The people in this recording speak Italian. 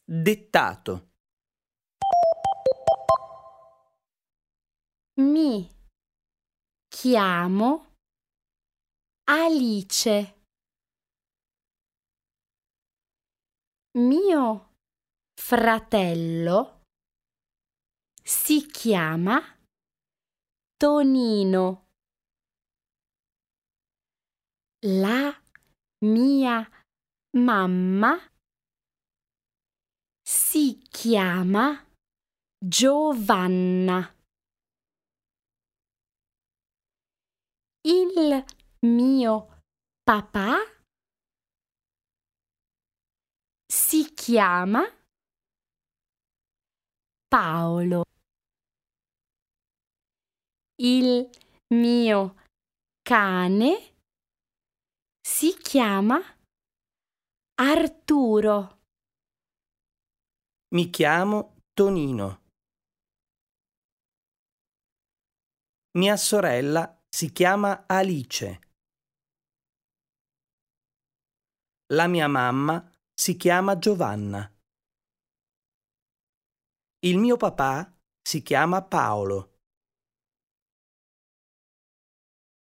Dettato. Mi chiamo Alice. Mio fratello si chiama Tonino. La mia mamma si chiama Giovanna. Il mio papà si chiama Paolo. Il mio cane si chiama Arturo. Mi chiamo Tonino. Mia sorella si chiama Alice. La mia mamma si chiama Giovanna. Il mio papà si chiama Paolo.